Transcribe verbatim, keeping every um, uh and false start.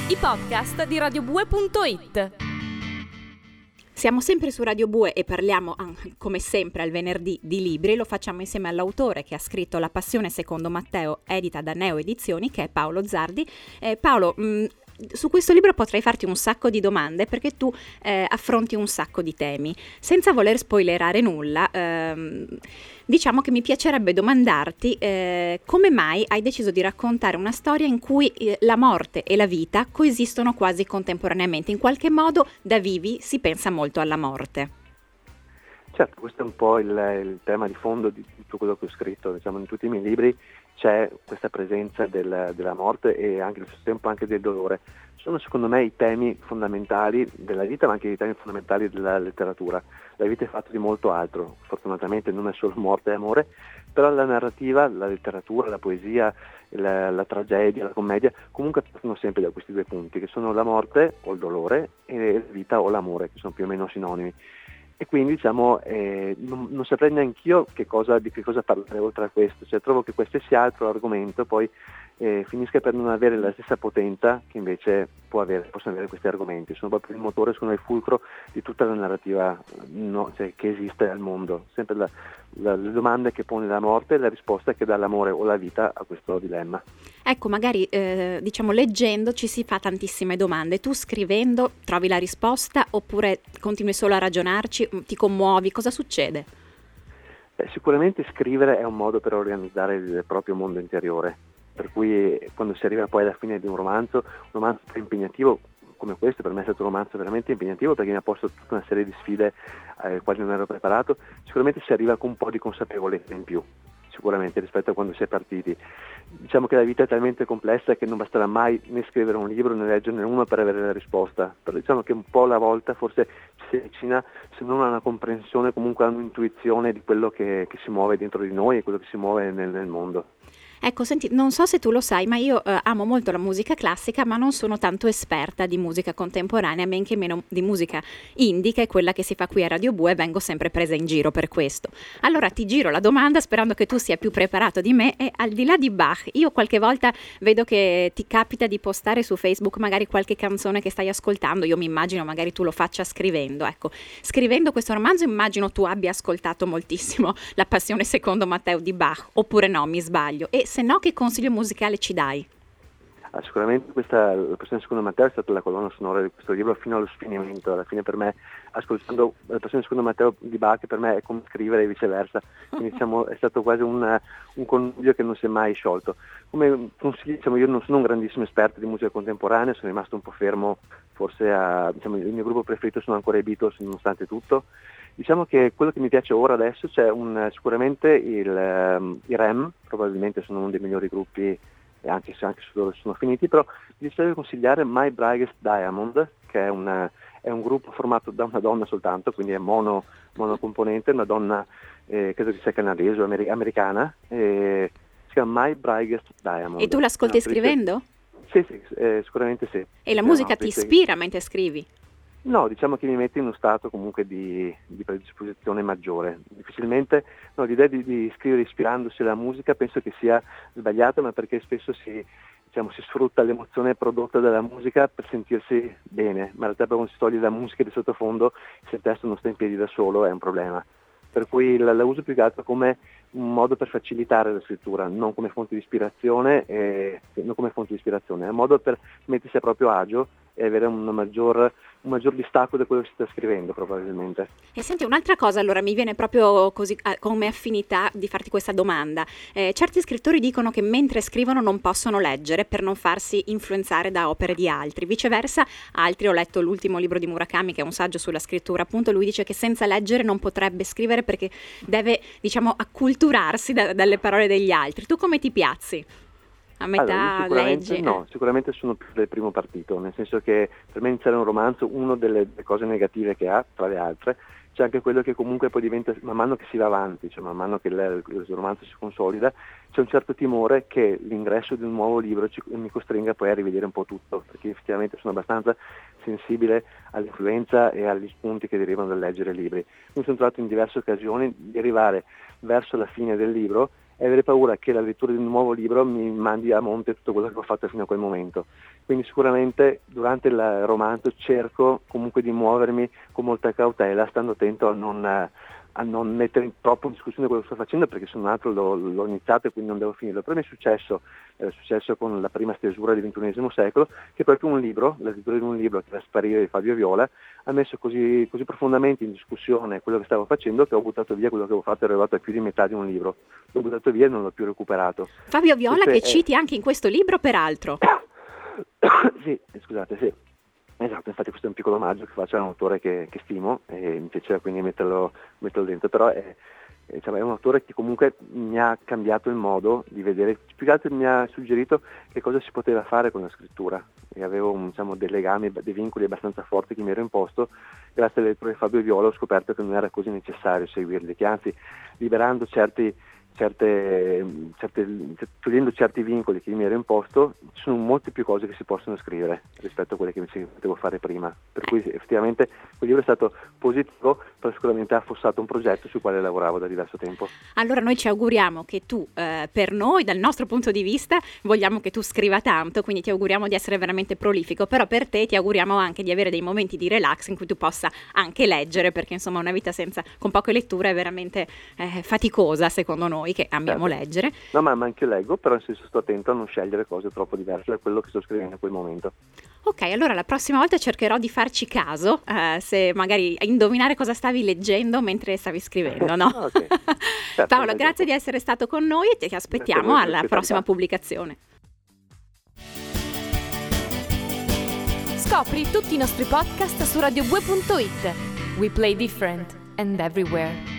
I podcast di radio bue punto it. Siamo sempre su Radio Bue e parliamo, come sempre, al venerdì di libri. Lo facciamo insieme all'autore che ha scritto La passione secondo Matteo, edita da Neo Edizioni, che è Paolo Zardi. Eh, Paolo, mh, su questo libro potrei farti un sacco di domande perché tu eh, affronti un sacco di temi. Senza voler spoilerare nulla, ehm, diciamo che mi piacerebbe domandarti eh, come mai hai deciso di raccontare una storia in cui eh, la morte e la vita coesistono quasi contemporaneamente. In qualche modo da vivi si pensa molto alla morte. Certo, questo è un po' il, il tema di fondo di tutto quello che ho scritto. Diciamo, in tutti i miei libri c'è questa presenza del, della morte e anche allo stesso tempo anche del dolore. Sono secondo me i temi fondamentali della vita, ma anche i temi fondamentali della letteratura. La vita è fatta di molto altro, fortunatamente non è solo morte e amore, però la narrativa, la letteratura, la poesia, la, la tragedia, la commedia, comunque partono sempre da questi due punti, che sono la morte o il dolore e la vita o l'amore, che sono più o meno sinonimi. E quindi diciamo eh, non, non saprei neanch'io che cosa, di che cosa parlare oltre a questo, cioè trovo che qualsiasi altro argomento poi eh, finisca per non avere la stessa potenza che invece può avere, possono avere questi argomenti. Sono proprio il motore, sono il fulcro di tutta la narrativa no, cioè, che esiste al mondo, sempre la, la, le domande che pone la morte e la risposta che dà l'amore o la vita a questo dilemma. Ecco, magari eh, diciamo leggendo ci si fa tantissime domande. Tu scrivendo trovi la risposta oppure continui solo a ragionarci, ti commuovi, cosa succede? Beh, sicuramente scrivere è un modo per organizzare il proprio mondo interiore, per cui quando si arriva poi alla fine di un romanzo, un romanzo impegnativo come questo, per me è stato un romanzo veramente impegnativo perché mi ha posto tutta una serie di sfide alle quali non ero preparato, sicuramente si arriva con un po' di consapevolezza in più, sicuramente rispetto a quando si è partiti. Diciamo che la vita è talmente complessa che non basterà mai né scrivere un libro né leggerne uno per avere la risposta, però diciamo che un po' alla volta forse ci si avvicina, se non a una comprensione, comunque a un'intuizione di quello che, che si muove dentro di noi e quello che si muove nel, nel mondo. Ecco, senti, non so se tu lo sai, ma io eh, amo molto la musica classica, ma non sono tanto esperta di musica contemporanea, men che meno di musica indie, che è quella che si fa qui a Radio Bue, e vengo sempre presa in giro per questo. Allora ti giro la domanda sperando che tu sia più preparato di me, e al di là di Bach, io qualche volta vedo che ti capita di postare su Facebook magari qualche canzone che stai ascoltando, io mi immagino magari tu lo faccia scrivendo, ecco, scrivendo questo romanzo immagino tu abbia ascoltato moltissimo La passione secondo Matteo di Bach, oppure no, mi sbaglio, e se no che consiglio musicale ci dai? Ah, sicuramente questa, La passione secondo Matteo è stata la colonna sonora di questo libro fino allo sfinimento. Alla fine per me, ascoltando La passione secondo Matteo di Bach, per me è come scrivere e viceversa, quindi diciamo, è stato quasi un, un connubio che non si è mai sciolto. Come consiglio, diciamo, io non sono un grandissimo esperto di musica contemporanea, sono rimasto un po' fermo, forse a, diciamo, il mio gruppo preferito sono ancora i Beatles nonostante tutto. Diciamo che quello che mi piace ora adesso c'è un, sicuramente il, um, i Rem, probabilmente sono uno dei migliori gruppi, e anche se anche su loro sono finiti, però vi devo consigliare My Brightest Diamond, che è, una, è un gruppo formato da una donna soltanto, quindi è mono, monocomponente, una donna eh, credo che sia canadese o amer- americana, eh, si chiama My Brightest Diamond. E tu l'ascolti scrivendo? Sì, sì, eh, sicuramente sì. E la eh, musica no, ti sì, ispira mentre scrivi? No, diciamo che mi mette in uno stato comunque di, di predisposizione maggiore. Difficilmente, no, l'idea di, di scrivere ispirandosi alla musica penso che sia sbagliata, ma perché spesso si, diciamo, si sfrutta l'emozione prodotta dalla musica per sentirsi bene, ma in realtà quando si toglie la musica di sottofondo, se il testo non sta in piedi da solo è un problema. Per cui la, la uso più che altro come un modo per facilitare la scrittura, non come fonte di ispirazione, eh, non come fonte di ispirazione, è un modo per mettersi a proprio agio e avere una maggior, un maggior distacco da quello che si sta scrivendo probabilmente. E senti, un'altra cosa, allora mi viene proprio così eh, come affinità di farti questa domanda. Eh, certi scrittori dicono che mentre scrivono non possono leggere per non farsi influenzare da opere di altri. Viceversa, altri, ho letto l'ultimo libro di Murakami, che è un saggio sulla scrittura, appunto lui dice che senza leggere non potrebbe scrivere perché deve, diciamo, acculturarsi da, dalle parole degli altri. Tu come ti piazzi? A metà allora, leggi? No, eh. sicuramente sono più del primo partito, nel senso che per me iniziare un romanzo, una delle, delle cose negative che ha, tra le altre, c'è anche quello che comunque poi diventa, man mano che si va avanti, cioè man mano che il, il romanzo si consolida, c'è un certo timore che l'ingresso di un nuovo libro ci, mi costringa poi a rivedere un po' tutto, perché effettivamente sono abbastanza sensibile all'influenza e agli spunti che derivano dal leggere libri. Mi sono trovato in diverse occasioni di arrivare verso la fine del libro e avere paura che la lettura di un nuovo libro mi mandi a monte tutto quello che ho fatto fino a quel momento. Quindi sicuramente durante il romanzo cerco comunque di muovermi con molta cautela, stando attento a non, a non mettere troppo in discussione quello che sto facendo, perché se non altro l'ho, l'ho iniziato e quindi non devo finirlo. Però mi è successo, è successo con la prima stesura del ventunesimo secolo, che proprio un libro, la lettura di un libro che era Sparire di Fabio Viola, ha messo così, così profondamente in discussione quello che stavo facendo che ho buttato via quello che avevo fatto, ero arrivato a più di metà di un libro. L'ho buttato via e non l'ho più recuperato. Fabio Viola Queste, che citi anche in questo libro, peraltro. Sì, scusate, sì. Esatto, infatti questo è un piccolo omaggio che faccio a un autore che, che stimo e mi piaceva quindi metterlo, metterlo dentro, però è, è, diciamo, è un autore che comunque mi ha cambiato il modo di vedere, più che altro mi ha suggerito che cosa si poteva fare con la scrittura e avevo un, diciamo, dei legami, dei vincoli abbastanza forti che mi ero imposto. Grazie alle letture di Fabio Viola ho scoperto che non era così necessario seguirli, che anzi liberando certi Certe, certe, togliendo certi vincoli che mi ero imposto, ci sono molte più cose che si possono scrivere rispetto a quelle che invece potevo fare prima, per cui effettivamente quel libro è stato positivo, però sicuramente ha affossato un progetto sul quale lavoravo da diverso tempo. Allora noi ci auguriamo che tu, eh, per noi, dal nostro punto di vista, vogliamo che tu scriva tanto, quindi ti auguriamo di essere veramente prolifico, però per te ti auguriamo anche di avere dei momenti di relax in cui tu possa anche leggere, perché insomma una vita senza, con poche letture è veramente eh, faticosa, secondo noi che amiamo certo. leggere. No, ma anche io leggo, però nel senso sto attento a non scegliere cose troppo diverse da quello che sto scrivendo in quel momento. Ok, allora la prossima volta cercherò di farci caso, eh, se magari a indovinare cosa stavi leggendo mentre stavi scrivendo, no? Okay. Certo, Paolo, grazie di essere stato con noi e ti aspettiamo voi, alla prossima pubblicazione. Scopri tutti i nostri podcast su radio bue punto it. We play different and everywhere.